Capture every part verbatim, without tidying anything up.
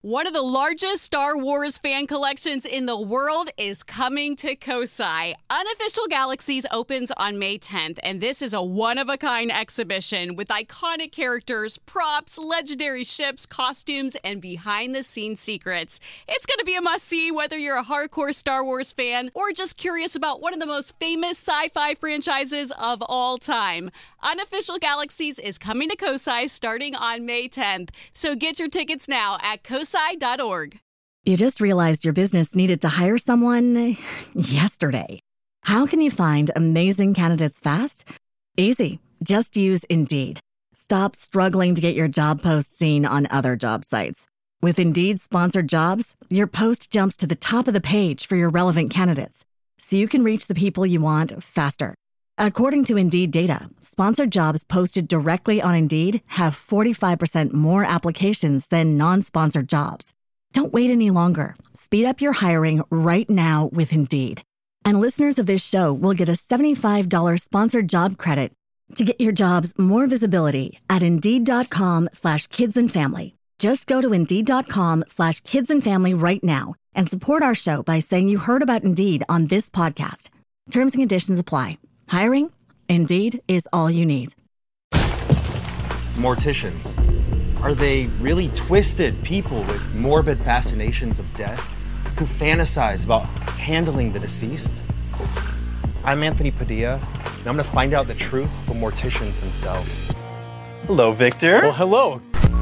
One of the largest Star Wars fan collections in the world is coming to Kosai. Unofficial Galaxies opens on May tenth, and this is a one-of-a-kind exhibition with iconic characters, props, legendary ships, costumes, and behind-the-scenes secrets. It's going to be a must-see whether you're a hardcore Star Wars fan or just curious about one of the most famous sci-fi franchises of all time. Unofficial Galaxies is coming to Kosai starting on May tenth, so get your tickets now at kosai dot org. You just realized your business needed to hire someone yesterday. How can you find amazing candidates fast? Easy. Just use Indeed. Stop struggling to get your job post seen on other job sites. With Indeed sponsored jobs, your post jumps to the top of the page for your relevant candidates, so you can reach the people you want faster. According to Indeed data, sponsored jobs posted directly on Indeed have forty-five percent more applications than non-sponsored jobs. Don't wait any longer. Speed up your hiring right now with Indeed. And listeners of this show will get a seventy-five dollars sponsored job credit to get your jobs more visibility at Indeed.com slash kids and family. Just go to Indeed.com slash kids and family right now and support our show by saying you heard about Indeed on this podcast. Terms and conditions apply. Hiring? Indeed is all you need. Morticians. Are they really twisted people with morbid fascinations of death who fantasize about handling the deceased? I'm Anthony Padilla, and I'm going to find out the truth from morticians themselves. Hello, Victor. Well, hello.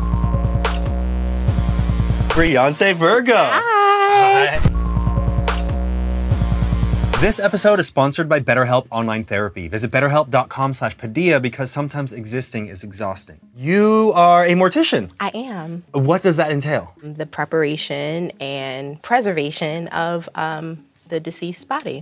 Beyonce Virgo. Hi. Hi. This episode is sponsored by BetterHelp Online Therapy. Visit betterhelp.com slash Padilla because sometimes existing is exhausting. You are a mortician. I am. What does that entail? The preparation and preservation of um, the deceased body.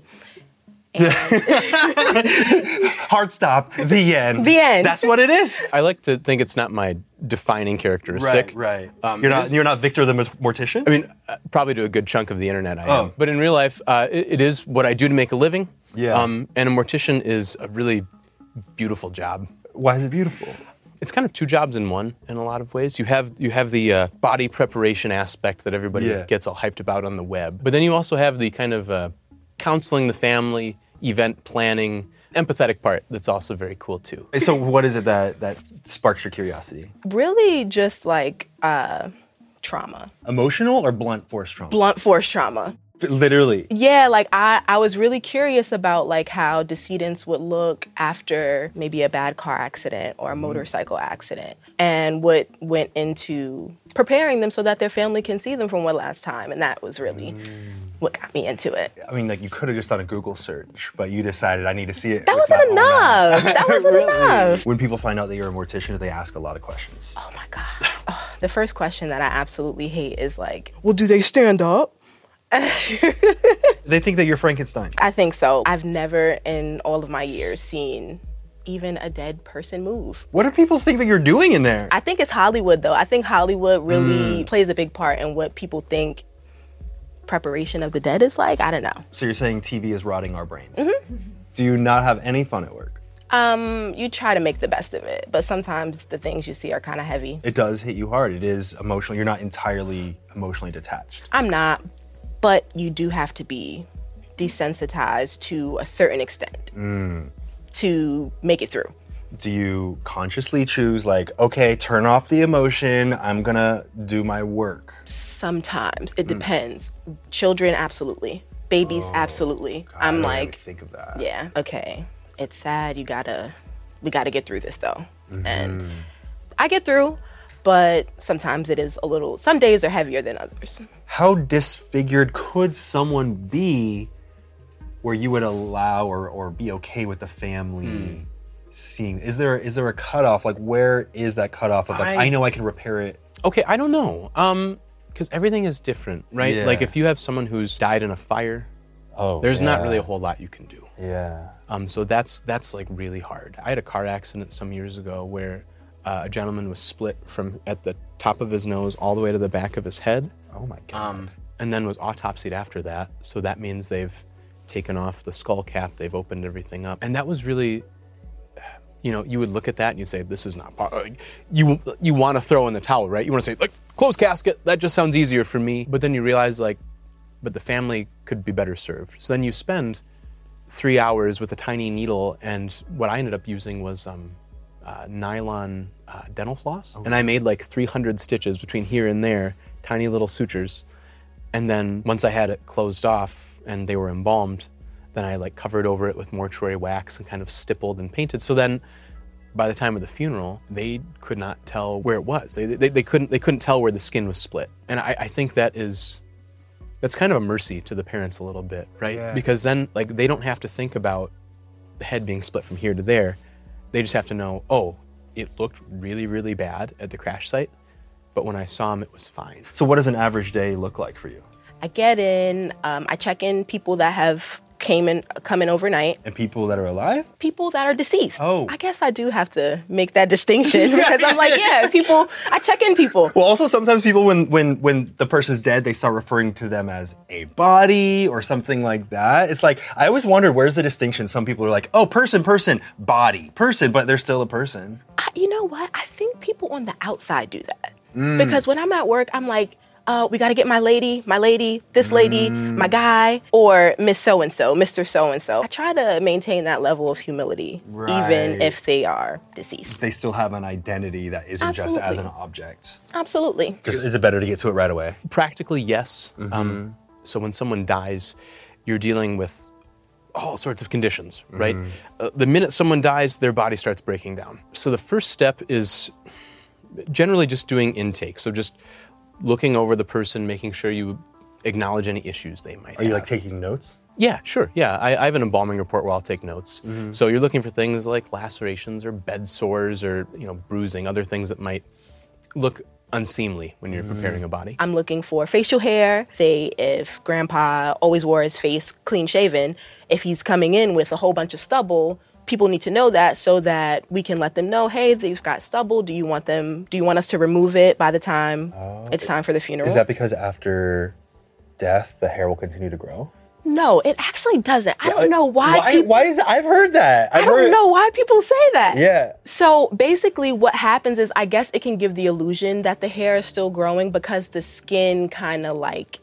Hard stop. The end. The end. That's what it is. I like to think it's not my defining characteristic. Right, right. Um, you're not is, you're not Victor the mortician? I mean, uh, probably to a good chunk of the internet I Oh. am. But in real life, uh, it, it is what I do to make a living. Yeah. Um, and a mortician is a really beautiful job. Why is it beautiful? It's kind of two jobs in one in a lot of ways. You have you have the uh, body preparation aspect that everybody Yeah. gets all hyped about on the web. But then you also have the kind of uh, counseling the family, event planning, empathetic part that's also very cool too. So what is it that, that sparks your curiosity? Really just like uh, trauma. Emotional or blunt force trauma? Blunt force trauma. Literally. Yeah, like I, I was really curious about like how decedents would look after maybe a bad car accident or a motorcycle accident and what went into preparing them so that their family can see them from one last time. And that was really mm. what got me into it. I mean, like you could have just done a Google search, but you decided I need to see it. That with wasn't my own eyes. enough. That wasn't Really? enough. When people find out that you're a mortician, they ask a lot of questions. Oh my God. Oh, the first question that I absolutely hate is like, well, do they stand up? They think that you're Frankenstein. I think so. I've never in all of my years seen even a dead person move. What do people think that you're doing in there? I think it's Hollywood though. I think Hollywood really mm. plays a big part in what people think preparation of the dead is like. I don't know. So you're saying T V is rotting our brains. Mm-hmm. Do you not have any fun at work? Um, you try to make the best of it, but sometimes the things you see are kind of heavy. It does hit you hard. It is emotional. You're not entirely emotionally detached. I'm not. But you do have to be desensitized to a certain extent mm. to make it through. Do you consciously choose like, okay, turn off the emotion, I'm gonna do my work? Sometimes, it mm. depends. Children, absolutely. Babies, oh, absolutely. God, I'm I don't like, even think of that. Yeah, okay, it's sad, you gotta, we gotta get through this though. Mm-hmm. And I get through, but sometimes it is a little, some days are heavier than others. How disfigured could someone be where you would allow or, or be okay with the family mm. seeing? Is there is there a cutoff? Like, where is that cutoff of like, I, I know I can repair it? Okay, I don't know. Um, because everything is different, right? Yeah. Like if you have someone who's died in a fire, oh, there's yeah. not really a whole lot you can do. Yeah. Um, so that's that's like really hard. I had a car accident some years ago where uh, a gentleman was split from at the top of his nose all the way to the back of his head. Oh my God. Um, and then was autopsied after that. So that means they've taken off the skull cap, they've opened everything up. And that was really, you know, you would look at that and you'd say, this is not, like, you you want to throw in the towel, right? You want to say, like, closed casket, that just sounds easier for me. But then you realize, like, but the family could be better served. So then you spend three hours with a tiny needle, and what I ended up using was um, uh, nylon uh, dental floss. Okay. And I made like three hundred stitches between here and there, tiny little sutures. And then once I had it closed off and they were embalmed, then I like covered over it with mortuary wax and kind of stippled and painted. So then by the time of the funeral, they could not tell where it was. They, they, they couldn't they couldn't tell where the skin was split. And I, I think that is, that's kind of a mercy to the parents a little bit, right? Yeah. Because then like they don't have to think about the head being split from here to there. They just have to know, oh, it looked really, really bad at the crash site, but when I saw him, it was fine. So what does an average day look like for you? I get in, um, I check in people that have came in, come in overnight. And people that are alive? People that are deceased. Oh. I guess I do have to make that distinction because I'm like, yeah, people, I check in people. Well, also sometimes people, when, when, when the person's dead, they start referring to them as a body or something like that. It's like, I always wondered, where's the distinction? Some people are like, oh, person, person, body, person, but they're still a person. I, you know what? I think people on the outside do that. Mm. Because when I'm at work, I'm like, Uh, we got to get my lady, my lady, this lady, mm. my guy, or Miss So-and-so, Mister So-and-so. I try to maintain that level of humility, right. even if they are deceased. They still have an identity that isn't Absolutely. just as an object. Absolutely. Just, is it better to get to it right away? Practically, yes. Mm-hmm. Um, so when someone dies, you're dealing with all sorts of conditions, right? Mm-hmm. Uh, the minute someone dies, their body starts breaking down. So the first step is generally just doing intake. So just looking over the person, making sure you acknowledge any issues they might have. Are you like taking notes? Yeah, sure. Yeah, I, I have an embalming report where I'll take notes. Mm-hmm. So you're looking for things like lacerations or bed sores or you know bruising, other things that might look unseemly when you're mm-hmm. preparing a body. I'm looking for facial hair. Say if grandpa always wore his face clean shaven, if he's coming in with a whole bunch of stubble, people need to know that so that we can let them know, hey, they've got stubble. Do you want them, do you want us to remove it by the time oh. it's time for the funeral? Is that because after death, the hair will continue to grow? No, it actually doesn't. I don't know why. Why, people, why is that? I've heard that. I've I don't heard... know why people say that. Yeah. So basically what happens is I guess it can give the illusion that the hair is still growing because the skin kind of like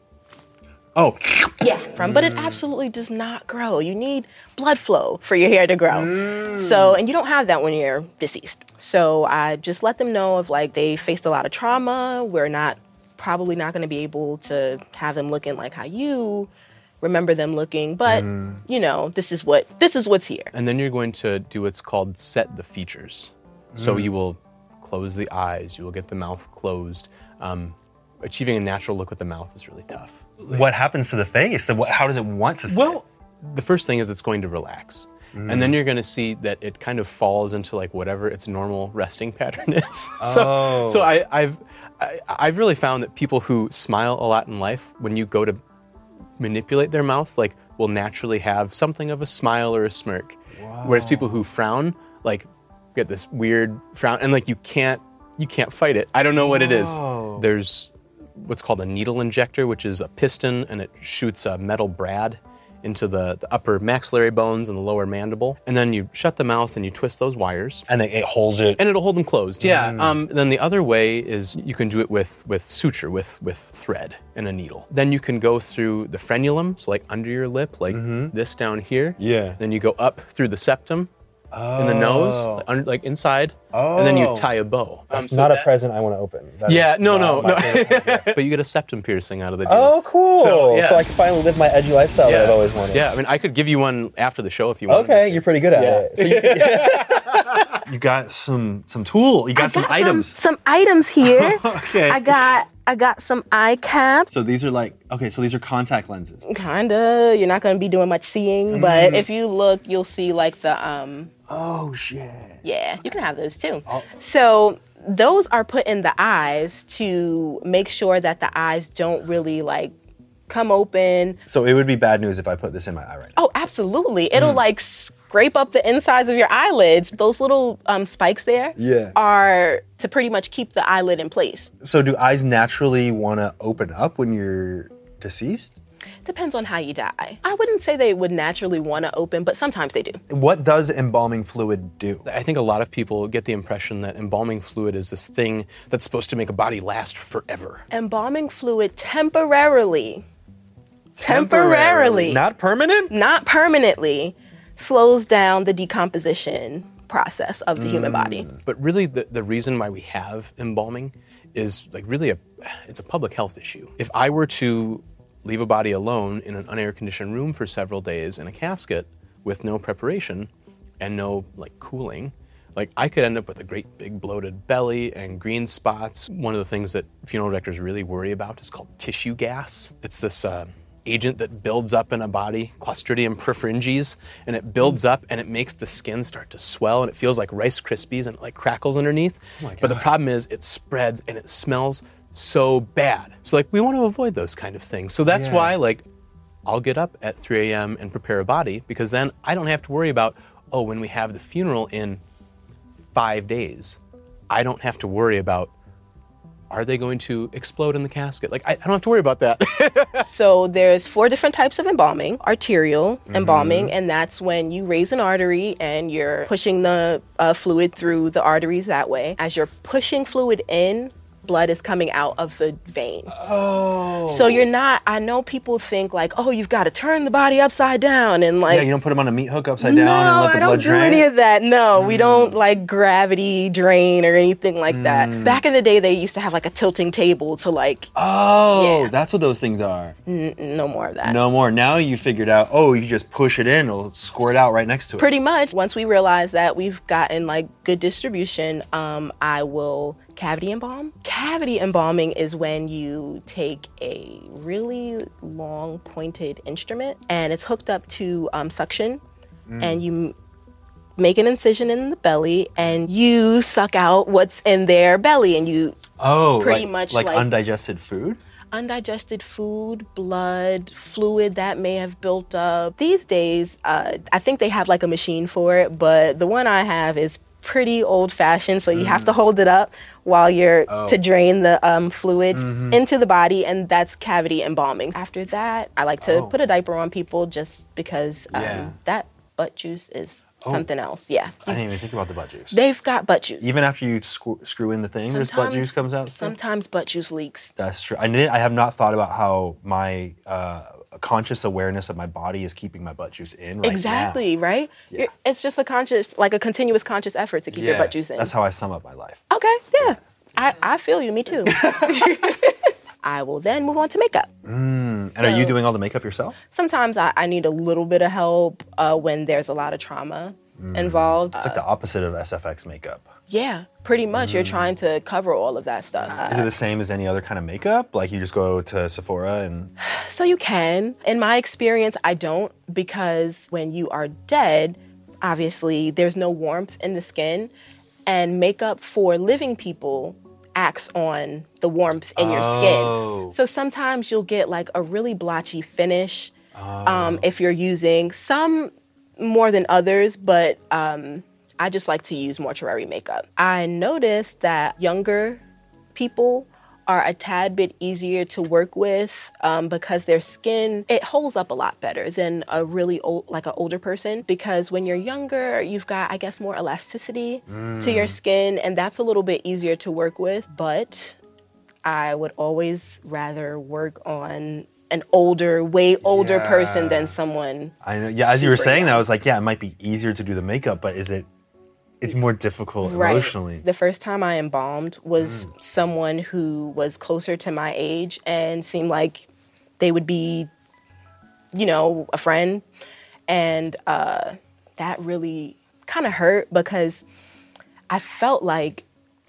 Oh. Yeah, from, but it absolutely does not grow. You need blood flow for your hair to grow. Mm. So, and you don't have that when you're deceased. So I just let them know of like they faced a lot of trauma. We're not, probably not going to be able to have them looking like how you remember them looking, but mm. you know, this is what, this is what's here. And then you're going to do what's called set the features. Mm. So you will close the eyes, you will get the mouth closed. Um, achieving a natural look with the mouth is really tough. What happens to the face? How does it want to sit? Well, the first thing is it's going to relax. Mm. And then you're going to see that it kind of falls into like whatever its normal resting pattern is. Oh. So, so I, I've, I, I've really found that people who smile a lot in life, when you go to manipulate their mouth, like will naturally have something of a smile or a smirk. Wow. Whereas people who frown, like get this weird frown and like you can't, you can't fight it. I don't know what Whoa. It is. There's what's called a needle injector, which is a piston, and it shoots a metal brad into the, the upper maxillary bones and the lower mandible. And then you shut the mouth and you twist those wires. And they, it holds it. And it'll hold them closed, yeah. Mm. Um, then the other way is you can do it with, with suture, with, with thread and a needle. Then you can go through the frenulum, so like under your lip, like mm-hmm. this down here. Yeah. Then you go up through the septum. Oh. In the nose, like, under, like inside, oh. and then you tie a bow. That's um, so not that, a present I want to open. That yeah, no, no, no. But you get a septum piercing out of the deal. Oh, cool. So, yeah. so I can finally live my edgy lifestyle yeah. that I've always wanted. Yeah, I mean, I could give you one after the show if you want. Okay, you're pretty good at yeah. it. So you, yeah. you got some some tool. You got I some got items. Some, some items here. Okay. I got I got some eye caps. So these are like, okay, so these are contact lenses. Kinda. You're not going to be doing much seeing, mm. but if you look, you'll see like the... um. Oh, shit. Yeah, you can have those too. Oh. So those are put in the eyes to make sure that the eyes don't really like come open. So it would be bad news if I put this in my eye right now. Oh, absolutely. It'll mm. like scrape up the insides of your eyelids. Those little um, spikes there yeah. are to pretty much keep the eyelid in place. So do eyes naturally want to open up when you're deceased? Depends on how you die. I wouldn't say they would naturally want to open, but sometimes they do. What does embalming fluid do? I think a lot of people get the impression that embalming fluid is this thing that's supposed to make a body last forever. Embalming fluid temporarily, temporarily, Not permanent? not permanently, slows down the decomposition process of the mm. human body. But really the, the reason why we have embalming is like really a, it's a public health issue. If I were to leave a body alone in an unair-conditioned room for several days in a casket with no preparation and no like cooling, like I could end up with a great big bloated belly and green spots. One of the things that funeral directors really worry about is called tissue gas. It's this uh, agent that builds up in a body, Clostridium perfringens, and it builds up and it makes the skin start to swell and it feels like Rice Krispies and it like crackles underneath. Oh my God. But the problem is it spreads and it smells so bad. So like we want to avoid those kind of things. So that's yeah. why like I'll get up at three a.m. and prepare a body, because then I don't have to worry about, oh, when we have the funeral in five days, I don't have to worry about, are they going to explode in the casket? Like I, I don't have to worry about that. So there's four different types of embalming. Arterial mm-hmm. embalming, and that's when you raise an artery and you're pushing the uh, fluid through the arteries that way. As you're pushing fluid in, blood is coming out of the vein. Oh. So you're not, I know people think like, oh, you've got to turn the body upside down and like. Yeah, you don't put them on a meat hook upside no, down and let the I blood drain? don't do any of that. No, mm. we don't like gravity drain or anything like mm. that. Back in the day, they used to have like a tilting table to like. Oh, yeah. That's what those things are. N- no more of that. No more. Now you figured out, oh, you just push it in, it'll squirt out right next to it. Pretty much. Once we realize that we've gotten like good distribution, um, I will cavity embalm. Cavity embalming is when you take a really long pointed instrument and it's hooked up to um, suction mm. and you m- make an incision in the belly and you suck out what's in their belly and you oh, pretty like, much like, like undigested food? Undigested food, blood, fluid that may have built up. These days, uh, I think they have like a machine for it, but the one I have is pretty old-fashioned, so you mm. have to hold it up while you're oh. to drain the um, fluid mm-hmm. into the body, and that's cavity embalming. After that, I like to oh. put a diaper on people just because um, yeah. that butt juice is oh. something else. Yeah, I didn't even think about the butt juice. They've got butt juice. Even after you sc- screw in the thing, there's butt juice comes out. Sometimes butt juice leaks. That's true. I did. I have not thought about how my uh, conscious awareness of my body is keeping my butt juice in right exactly, now. right? Yeah. It's just a conscious, like a continuous conscious effort to keep yeah, your butt juice in. That's how I sum up my life. Okay, yeah. yeah. I, I feel you, me too. I will then move on to makeup. Mm. And so, are you doing all the makeup yourself? Sometimes I, I need a little bit of help uh, when there's a lot of trauma mm. involved. It's uh, like the opposite of S F X makeup. Yeah, pretty much. Mm. You're trying to cover all of that stuff. Is it the same as any other kind of makeup? Like you just go to Sephora and... So you can. In my experience, I don't, because when you are dead, obviously there's no warmth in the skin, and makeup for living people acts on the warmth in your oh. skin. So sometimes you'll get like a really blotchy finish oh. um, if you're using some more than others, but um, I just like to use mortuary makeup. I noticed that younger people are a tad bit easier to work with um, because their skin, it holds up a lot better than a really old, like an older person. Because when you're younger, you've got, I guess, more elasticity mm. to your skin, and that's a little bit easier to work with. But I would always rather work on an older, way older yeah. person than someone. I know. Yeah, as you were saying young. that, I was like, yeah, it might be easier to do the makeup, but is it? It's more difficult right. emotionally. The first time I embalmed was mm. someone who was closer to my age and seemed like they would be, you know, a friend. And uh, that really kind of hurt because I felt like,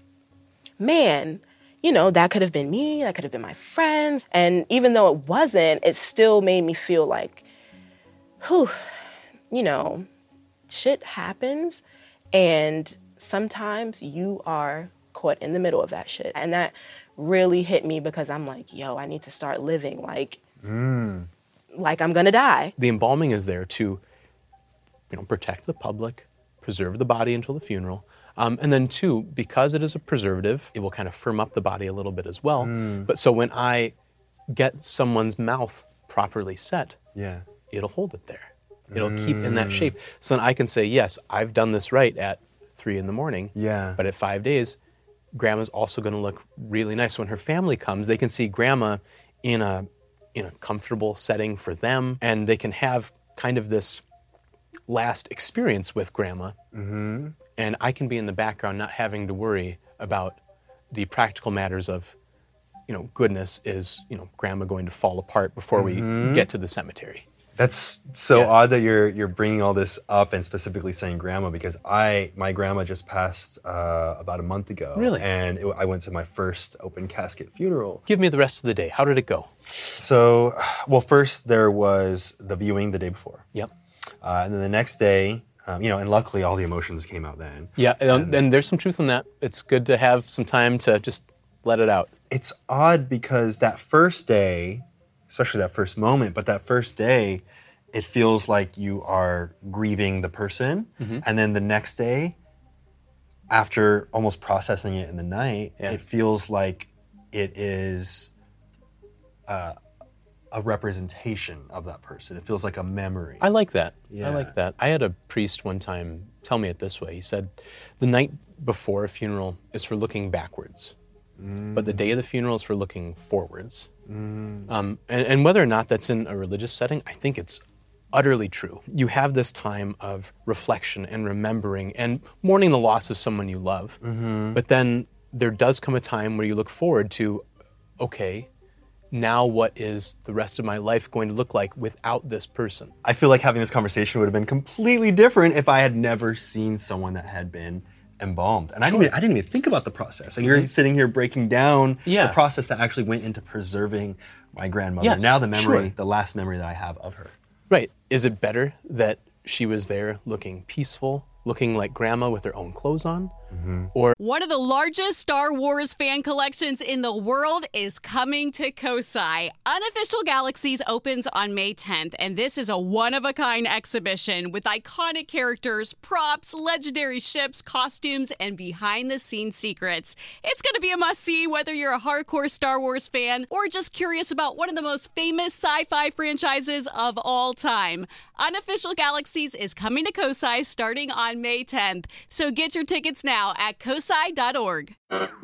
man, you know, that could have been me, that could have been my friends. And even though it wasn't, it still made me feel like, whew, you know, shit happens. And sometimes you are caught in the middle of that shit. And that really hit me because I'm like, yo, I need to start living like, mm. like I'm gonna die. The embalming is there to, you know, protect the public, preserve the body until the funeral. Um, and then two, because it is a preservative, it will kind of firm up the body a little bit as well. Mm. But so when I get someone's mouth properly set, Yeah. it'll hold it there. It'll keep in that shape. So then I can say, yes, I've done this right at three in the morning. Yeah. But at five days, grandma's also going to look really nice. When her family comes, they can see grandma in a in a comfortable setting for them, and they can have kind of this last experience with grandma. Mm-hmm. And I can be in the background, not having to worry about the practical matters of, you know, goodness, is, you know, grandma going to fall apart before mm-hmm. we get to the cemetery. That's so Yeah. odd that you're you're bringing all this up and specifically saying grandma, because I my grandma just passed uh, about a month ago. Really? And it, I went to my first open casket funeral. Give me the rest of the day. How did it go? So, well, first there was the viewing the day before, Yep. uh, and then the next day, um, you know, and luckily all the emotions came out then. Yeah, and, and there's some truth in that. It's good to have some time to just let it out. It's odd because that first day, especially that first moment, but that first day, it feels like you are grieving the person. Mm-hmm. And then the next day, after almost processing it in the night, Yeah. it feels like it is uh, a representation of that person. It feels like a memory. I like that. Yeah. I like that. I had a priest one time tell me it this way. He said, the night before a funeral is for looking backwards, mm. but the day of the funeral is for looking forwards. Mm. Um, and, and whether or not that's in a religious setting, I think it's utterly true. You have this time of reflection and remembering and mourning the loss of someone you love. Mm-hmm. But then there does come a time where you look forward to, okay, now what is the rest of my life going to look like without this person? I feel like having this conversation would have been completely different if I had never seen someone that had been embalmed. And I, didn't even, I didn't even think about the process. And you're Mm-hmm. sitting here breaking down Yeah. the process that actually went into preserving my grandmother. Yes, now the memory, sure. the last memory that I have of her. Right. Is it better that she was there looking peaceful, looking like grandma with her own clothes on? Mm-hmm. Or One of the largest Star Wars fan collections in the world is coming to Kosai. Unofficial Galaxies opens on May tenth, and this is a one-of-a-kind exhibition with iconic characters, props, legendary ships, costumes, and behind-the-scenes secrets. It's going to be a must-see whether you're a hardcore Star Wars fan or just curious about one of the most famous sci-fi franchises of all time. Unofficial Galaxies is coming to Kosai starting on May tenth, so get your tickets now at kosai dot org.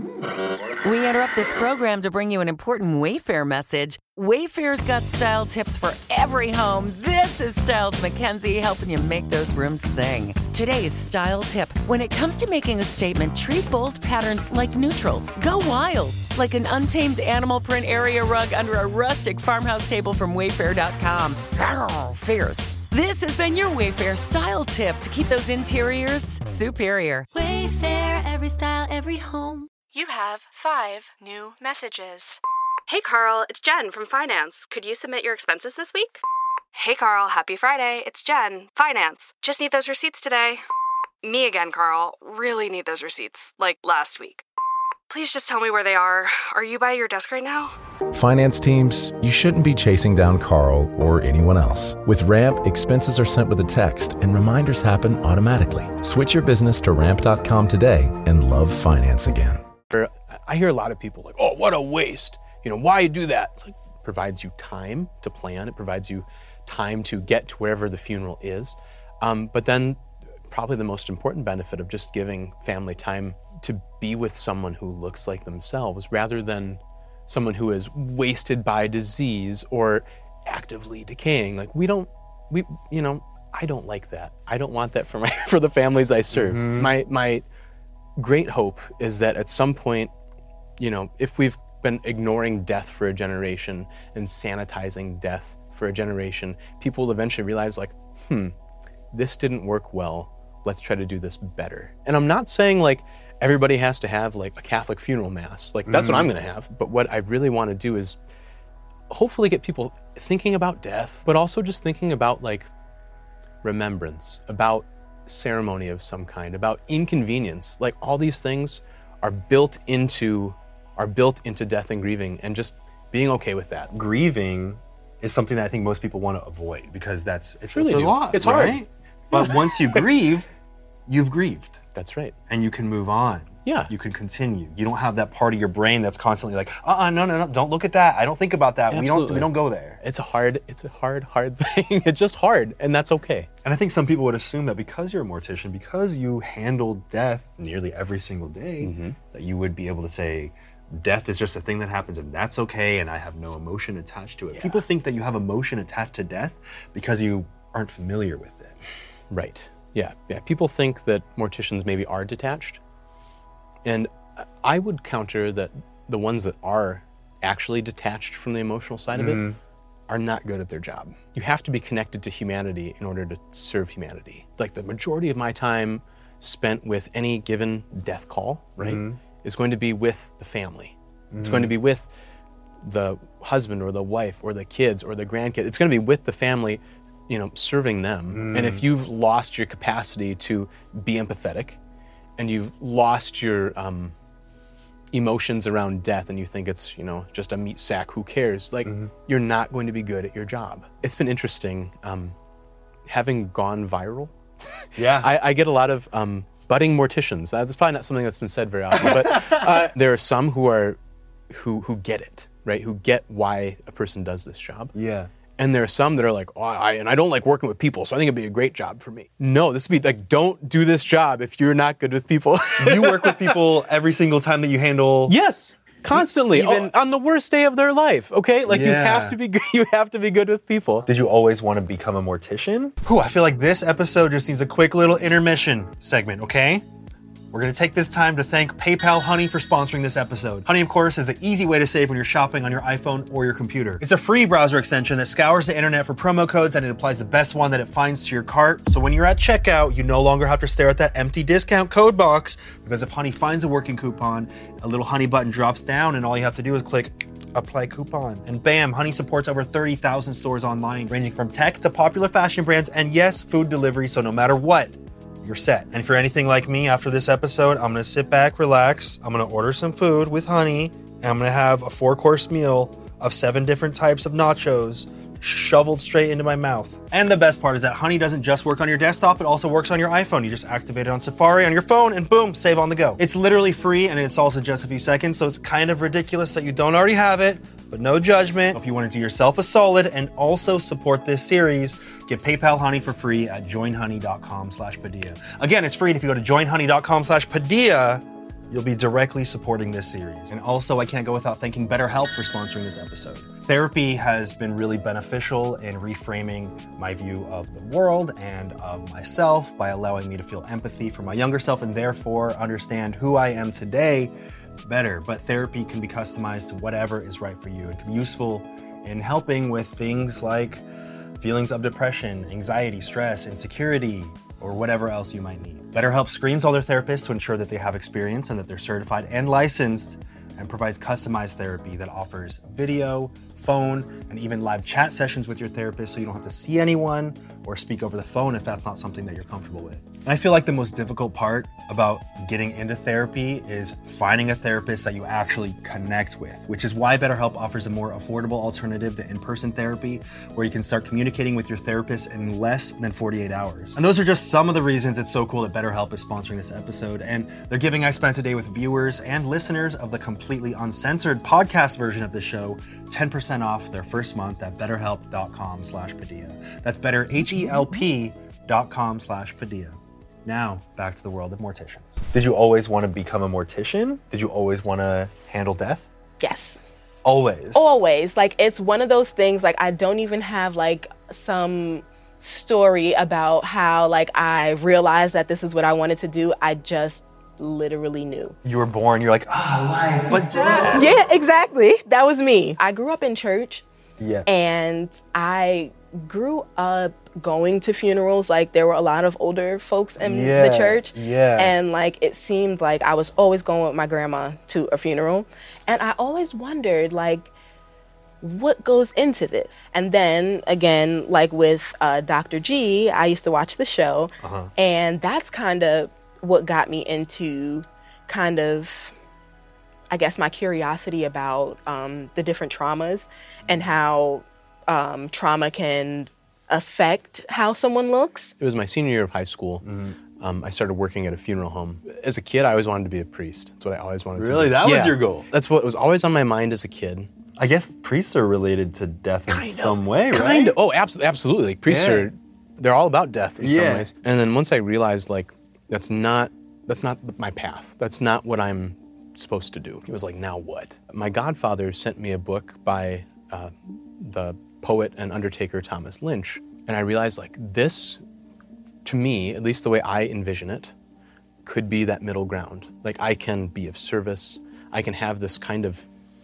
We interrupt this program to bring you an important Wayfair message. Wayfair's got style tips for every home. This is Styles McKenzie helping you make those rooms sing. Today's style tip: when it comes to making a statement, treat bold patterns like neutrals. Go wild, like an untamed animal print area rug under a rustic farmhouse table from wayfair dot com. Arr, fierce. This has been your Wayfair style tip to keep those interiors superior. Wayfair, every style, every home. You have five new messages. Hey Carl, it's Jen from Finance. Could you submit your expenses this week? Hey Carl, happy Friday. It's Jen, Finance. Just need those receipts today. Me again, Carl. Really need those receipts, like last week. Please just tell me where they are. Are you by your desk right now? Finance teams, you shouldn't be chasing down Carl or anyone else. With Ramp, expenses are sent with a text and reminders happen automatically. Switch your business to ramp dot com today and love finance again. I hear a lot of people like, oh, what a waste. You know, why do that? It's like, it provides you time to plan. It provides you time to get to wherever the funeral is. Um, but then probably the most important benefit of just giving family time to be with someone who looks like themselves rather than someone who is wasted by disease or actively decaying. Like we don't, we, you know, I don't like that. I don't want that for my, for the families I serve. Mm-hmm. My, my great hope is that at some point, you know, if we've been ignoring death for a generation and sanitizing death for a generation, people will eventually realize like, hmm, this didn't work well. Let's try to do this better. And I'm not saying like everybody has to have like a Catholic funeral mass. Like that's mm. what I'm gonna have. But what I really wanna do is hopefully get people thinking about death, but also just thinking about like remembrance, about ceremony of some kind, about inconvenience. Like all these things are built into are built into death and grieving, and just being okay with that. Grieving is something that I think most people want to avoid because that's it's, really it's a do. lot. It's right? hard. But once you grieve, you've grieved. That's right. And you can move on. Yeah. You can continue. You don't have that part of your brain that's constantly like, uh-uh, no, no, no, don't look at that. I don't think about that. Absolutely. We don't we don't go there. It's a hard, it's a hard, hard thing. It's just hard, and that's okay. And I think some people would assume that because you're a mortician, because you handle death nearly every single day, mm-hmm. that you would be able to say, death is just a thing that happens and that's okay, and I have no emotion attached to it. Yeah. People think that you have emotion attached to death because you aren't familiar with it. Right. Yeah. Yeah. People think that morticians maybe are detached. And I would counter that the ones that are actually detached from the emotional side mm-hmm. of it are not good at their job. You have to be connected to humanity in order to serve humanity. Like the majority of my time spent with any given death call, right, mm-hmm. is going to be with the family. Mm-hmm. It's going to be with the husband or the wife or the kids or the grandkids. It's going to be with the family, you know, serving them. Mm. And if you've lost your capacity to be empathetic and you've lost your um, emotions around death and you think it's, you know, just a meat sack, who cares? Like, mm-hmm. you're not going to be good at your job. It's been interesting um, having gone viral. Yeah. I, I get a lot of um, budding morticians. Uh, that's probably not something that's been said very often, but uh, there are some who are, who who get it, right? Who get why a person does this job. Yeah. And there are some that are like, oh, I, and I don't like working with people, so I think it'd be a great job for me. No, this would be like, don't do this job if you're not good with people. You work with people every single time that you handle. Yes, constantly, even oh, on the worst day of their life. Okay, like Yeah. you have to be, good- you have to be good with people. Did you always want to become a mortician? Whew, I feel like this episode just needs a quick little intermission segment, okay? We're going to take this time to thank PayPal Honey for sponsoring this episode. Honey, of course, is the easy way to save when you're shopping on your iPhone or your computer. It's a free browser extension that scours the internet for promo codes, and it applies the best one that it finds to your cart. So when you're at checkout, you no longer have to stare at that empty discount code box, because if Honey finds a working coupon, a little Honey button drops down, and all you have to do is click apply coupon. And bam, Honey supports over thirty thousand stores online, ranging from tech to popular fashion brands, and yes, food delivery, so no matter what, you're set. And if you're anything like me, after this episode, I'm gonna sit back, relax, I'm gonna order some food with Honey, and I'm gonna have a four-course meal of seven different types of nachos shoveled straight into my mouth. And the best part is that Honey doesn't just work on your desktop, it also works on your iPhone. You just activate it on Safari on your phone and boom, save on the go. It's literally free and it installs in just a few seconds, so it's kind of ridiculous that you don't already have it, but no judgment. If you want to do yourself a solid and also support this series, get PayPal Honey for free at joinhoney.com slash Padilla. Again, it's free, and if you go to joinhoney.com slash Padilla, you'll be directly supporting this series. And also, I can't go without thanking BetterHelp for sponsoring this episode. Therapy has been really beneficial in reframing my view of the world and of myself by allowing me to feel empathy for my younger self and therefore understand who I am today better. But therapy can be customized to whatever is right for you. It can be useful in helping with things like feelings of depression, anxiety, stress, insecurity, or whatever else you might need. BetterHelp screens all their therapists to ensure that they have experience and that they're certified and licensed, and provides customized therapy that offers video, phone, and even live chat sessions with your therapist, so you don't have to see anyone or speak over the phone if that's not something that you're comfortable with. And I feel like the most difficult part about getting into therapy is finding a therapist that you actually connect with, which is why BetterHelp offers a more affordable alternative to in-person therapy, where you can start communicating with your therapist in less than forty-eight hours. And those are just some of the reasons it's so cool that BetterHelp is sponsoring this episode, and they're giving I Spent Today with viewers and listeners of the completely uncensored podcast version of the show ten percent off their first month at betterhelp.com slash Padilla. That's better, H-E-L-P dot com slash Padilla. Now, back to the world of morticians. Did you always want to become a mortician? Did you always want to handle death? Yes. Always? Always. Like, it's one of those things, like, I don't even have, like, some story about how, like, I realized that this is what I wanted to do. I just literally knew. You were born, you're like, ah, life, but death. Yeah, exactly. That was me. I grew up in church. Yeah. And I grew up going to funerals. Like, there were a lot of older folks in yeah, the church. Yeah. And, like, it seemed like I was always going with my grandma to a funeral. And I always wondered, like, what goes into this? And then, again, like with uh, Doctor G, I used to watch the show. Uh-huh. And that's kind of what got me into kind of, I guess, my curiosity about um, the different traumas and how um, trauma can affect how someone looks. It was my senior year of high school. Mm-hmm. um, I started working at a funeral home. As a kid, I always wanted to be a priest. That's what I always wanted Really? to do. Really? That yeah. was your goal? That's what was always on my mind as a kid. I guess priests are related to death in Kind some of, way, right? Kind of. Oh, abso- absolutely. Like, priests Yeah. are, they're all about death in Yeah. some ways. And then once I realized, like, that's not, that's not my path. That's not what I'm supposed to do. He was like, now what? My godfather sent me a book by uh, the poet and undertaker Thomas Lynch. And I realized, like, this, to me, at least the way I envision it, could be that middle ground. Like, I can be of service. I can have this kind of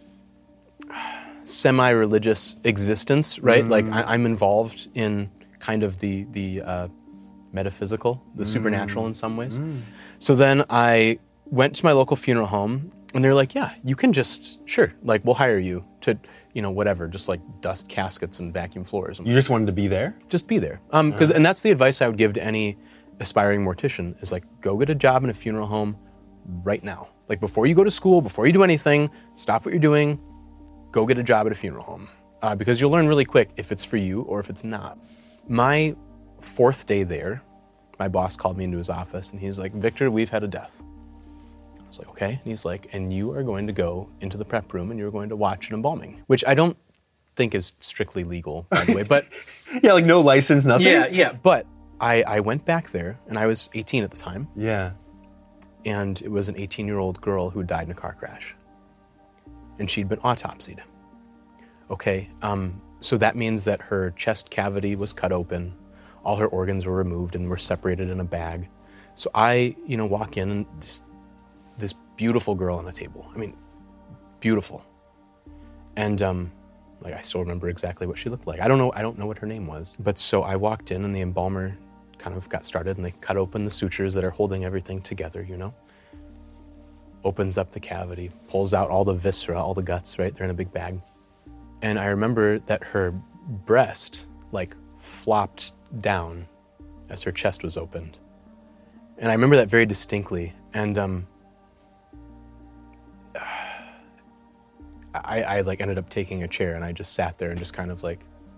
semi-religious existence, right? Mm. Like, I, I'm involved in kind of the the uh, metaphysical, the mm. supernatural in some ways. Mm. So then I went to my local funeral home, and they're like, yeah, you can just, sure, like, we'll hire you to, you know, whatever, just like dust caskets and vacuum floors. You just wanted to be there? Just be there. Um, because, uh. And that's the advice I would give to any aspiring mortician is, like, go get a job in a funeral home right now. Like, before you go to school, before you do anything, stop what you're doing, go get a job at a funeral home. Uh, because you'll learn really quick if it's for you or if it's not. My fourth day there, my boss called me into his office and he's like, Victor, we've had a death. I was like, okay. And he's like, and you are going to go into the prep room and you're going to watch an embalming, which I don't think is strictly legal, by the way, but. Yeah, like no license, nothing? Yeah, yeah, but I, I went back there and I was eighteen at the time. Yeah. And it was an eighteen-year-old girl who died in a car crash. And she'd been autopsied. Okay, um, so that means that her chest cavity was cut open, all her organs were removed and were separated in a bag. So I, you know, walk in and just this beautiful girl on a table. I mean, beautiful. And um, like I still remember exactly what she looked like. I don't know, I don't know what her name was. But so I walked in and the embalmer kind of got started and they cut open the sutures that are holding everything together, you know? Opens up the cavity, pulls out all the viscera, all the guts, right? They're in a big bag. And I remember that her breast, like, flopped down as her chest was opened. And I remember that very distinctly. And um, I, I, like, ended up taking a chair and I just sat there and just kind of, like,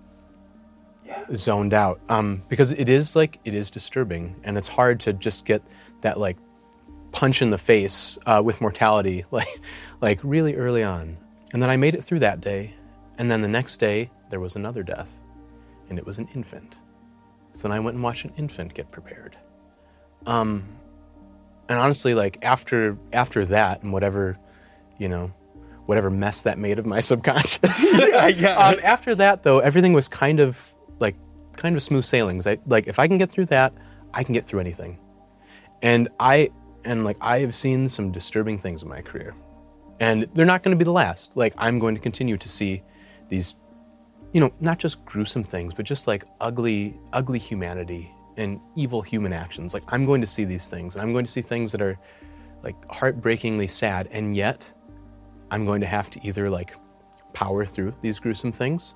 yeah. zoned out. Um, because it is, like, it is disturbing. And it's hard to just get that, like, punch in the face uh, with mortality, like, like really early on. And then I made it through that day. And then the next day, there was another death. And it was an infant. So then I went and watched an infant get prepared. Um, and honestly, like, after after that and whatever, you know, whatever mess that made of my subconscious. yeah, yeah. Um, after that, though, everything was kind of, like, kind of smooth sailings. I, like, if I can get through that, I can get through anything. And I... And like, I have seen some disturbing things in my career. And they're not gonna be the last. Like, I'm going to continue to see these, you know, not just gruesome things, but just like ugly, ugly humanity and evil human actions. Like, I'm going to see these things. And I'm going to see things that are like heartbreakingly sad. And yet, I'm going to have to either like power through these gruesome things,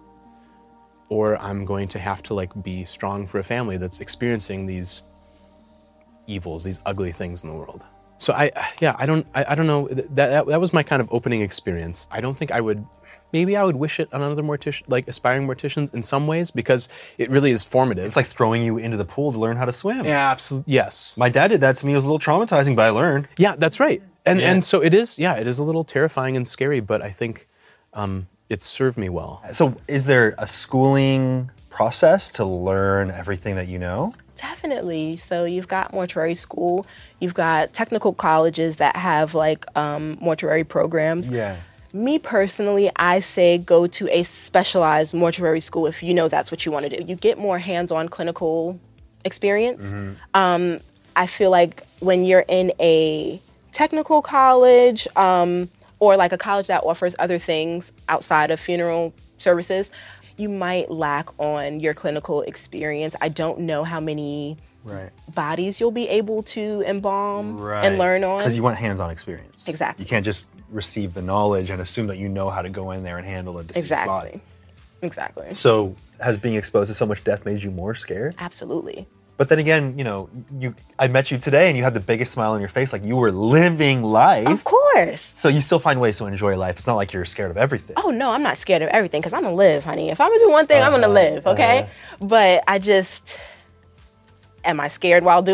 or I'm going to have to like be strong for a family that's experiencing these evils, these ugly things in the world. So I, yeah, I don't, I, I don't know. That, that that was my kind of opening experience. I don't think I would, maybe I would wish it on other mortician, like aspiring morticians in some ways, because it really is formative. It's like throwing you into the pool to learn how to swim. Yeah, absolutely. Yes. My dad did that to me. It was a little traumatizing, but I learned. Yeah, that's right. And yeah. and so it is. Yeah, it is a little terrifying and scary, but I think um, it's served me well. So, is there a schooling process to learn everything that you know? Definitely. So you've got mortuary school, you've got technical colleges that have like um, mortuary programs. Yeah. Me personally, I say go to a specialized mortuary school if you know that's what you want to do. You get more hands-on clinical experience. Mm-hmm. Um, I feel like when you're in a technical college um, or like a college that offers other things outside of funeral services, you might lack on your clinical experience. I don't know how many right. bodies you'll be able to embalm right. and learn on. Because you want hands-on experience. Exactly. You can't just receive the knowledge and assume that you know how to go in there and handle a deceased exactly. body. Exactly. So has being exposed to so much death made you more scared? Absolutely. But then again, you know, you I met you today and you had the biggest smile on your face, like you were living life. Of course. So you still find ways to enjoy life. It's not like you're scared of everything. Oh no, I'm not scared of everything because I'm gonna live, honey. If I'm gonna do one thing, uh, I'm gonna live, okay? Uh, but I just, am I scared while doing it?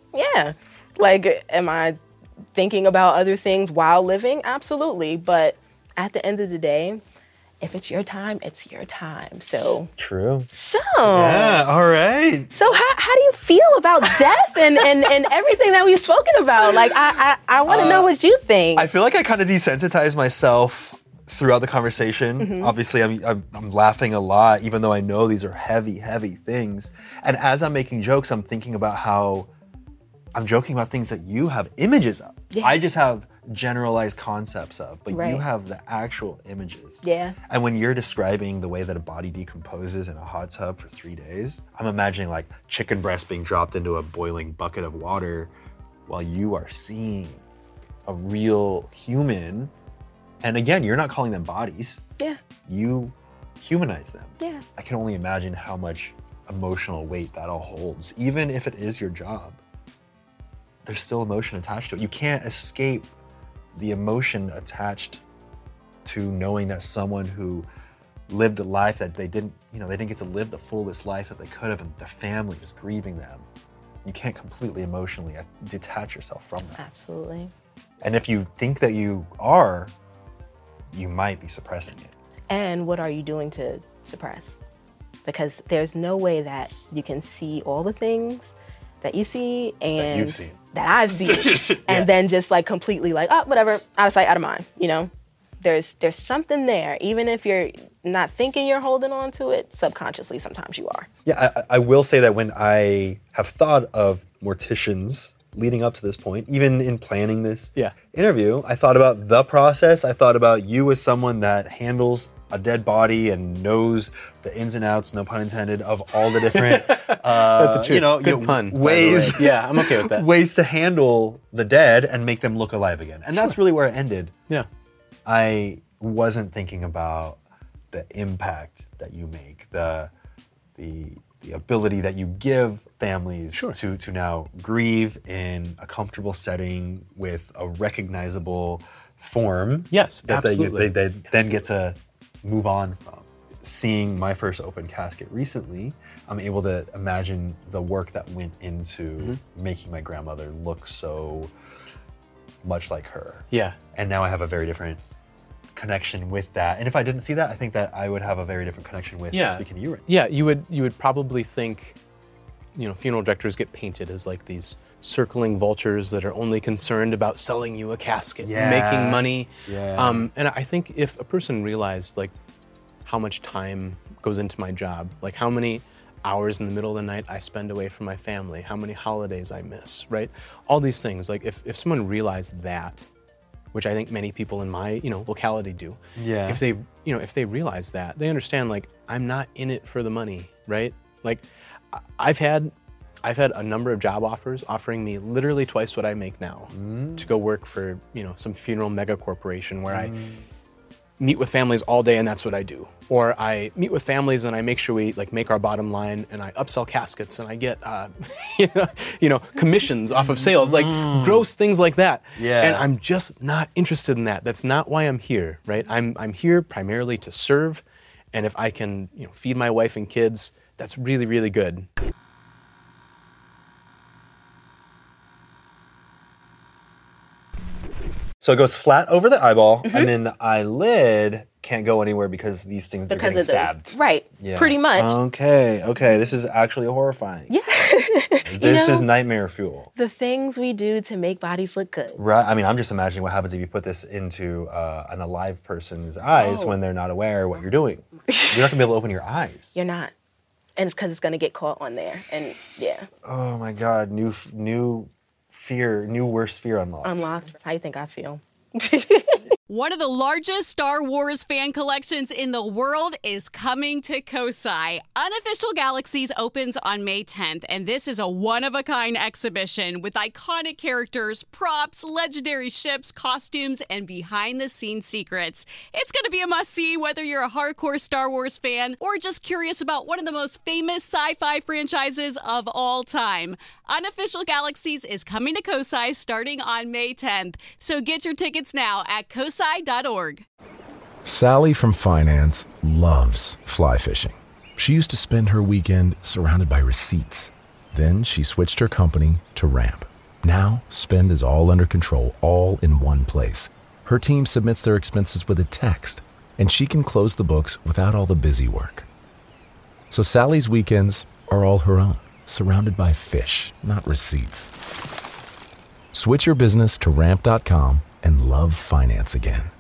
Yeah. Like, am I thinking about other things while living? Absolutely. But at the end of the day, if it's your time, it's your time. So true. So yeah, all right. So how, how do you feel about death and, and, and everything that we've spoken about? Like I I, I want to uh, know what you think. I feel like I kind of desensitized myself throughout the conversation. Mm-hmm. Obviously, I'm, I'm I'm laughing a lot, even though I know these are heavy, heavy things. And as I'm making jokes, I'm thinking about how I'm joking about things that you have images of. Yeah. I just have generalized concepts of, but right. you have the actual images. Yeah. And when you're describing the way that a body decomposes in a hot tub for three days, I'm imagining like chicken breast being dropped into a boiling bucket of water while you are seeing a real human. And again, you're not calling them bodies. Yeah. You humanize them. Yeah. I can only imagine how much emotional weight that all holds. Even if it is your job, there's still emotion attached to it. You can't escape the emotion attached to knowing that someone who lived a life that they didn't, you know, they didn't get to live the fullest life that they could have, and their family is grieving them. You can't completely emotionally detach yourself from that. Absolutely. And if you think that you are, you might be suppressing it. And what are you doing to suppress? Because there's no way that you can see all the things that you see and that you've seen. That I've seen, and yeah. then just like completely like, oh, whatever, out of sight, out of mind. You know, there's there's something there, even if you're not thinking you're holding on to it. Subconsciously, sometimes you are. Yeah, I, I will say that when I have thought of morticians leading up to this point, even in planning this yeah. interview, I thought about the process. I thought about you as someone that handles a dead body and knows the ins and outs, no pun intended, of all the different uh, That's a true, you know, good you know, pun, ways. Yeah, I'm okay with that. Ways to handle the dead and make them look alive again. And sure. that's really where it ended. Yeah. I wasn't thinking about the impact that you make, the the the ability that you give families sure. to to now grieve in a comfortable setting with a recognizable form. Yes, that absolutely. They, they, they then get to move on from. Seeing my first open casket recently, I'm able to imagine the work that went into mm-hmm. making my grandmother look so much like her. Yeah. And now I have a very different connection with that. And if I didn't see that, I think that I would have a very different connection with yeah. speaking to you right now. Yeah, you would you would probably think, you know, funeral directors get painted as like these circling vultures that are only concerned about selling you a casket, yeah. making money. Yeah. Um, and I think if a person realized like how much time goes into my job, like how many hours in the middle of the night I spend away from my family, how many holidays I miss, right? All these things, like if, if someone realized that, which I think many people in my, you know, locality do. Yeah. If they, you know, if they realize that, they understand like I'm not in it for the money, right? Like I've had I've had a number of job offers offering me literally twice what I make now mm. to go work for, you know, some funeral mega corporation where mm. I meet with families all day and that's what I do. Or I meet with families and I make sure we like make our bottom line and I upsell caskets and I get, uh, you know, you know, commissions off of sales, like mm. gross things like that. Yeah. And I'm just not interested in that. That's not why I'm here, right? I'm I'm here primarily to serve, and if I can, you know, feed my wife and kids, that's really, really good. So it goes flat over the eyeball, mm-hmm. and then the eyelid can't go anywhere because these things because are getting of stabbed. Those. Right, yeah. Pretty much. Okay, okay, this is actually horrifying. Yeah. This you know, is nightmare fuel. The things we do to make bodies look good. Right, I mean, I'm just imagining what happens if you put this into uh, an alive person's eyes oh. when they're not aware what you're doing. You're not gonna be able to open your eyes. You're not. And it's because it's gonna get caught on there, and yeah. Oh my God, new, new fear, new worst fear unlocked. Unlocked, how you think I feel? One of the largest Star Wars fan collections in the world is coming to Kosai. Unofficial Galaxies opens on May tenth, and this is a one-of-a-kind exhibition with iconic characters, props, legendary ships, costumes, and behind-the-scenes secrets. It's going to be a must-see whether you're a hardcore Star Wars fan or just curious about one of the most famous sci-fi franchises of all time. Unofficial Galaxies is coming to Kosai starting on May tenth, so get your tickets now at kosai dot org. Sally from finance loves fly fishing. She used to spend her weekend surrounded by receipts. Then she switched her company to Ramp. Now, spend is all under control, all in one place. Her team submits their expenses with a text, and she can close the books without all the busy work. So Sally's weekends are all her own, surrounded by fish, not receipts. Switch your business to ramp dot com and love finance again.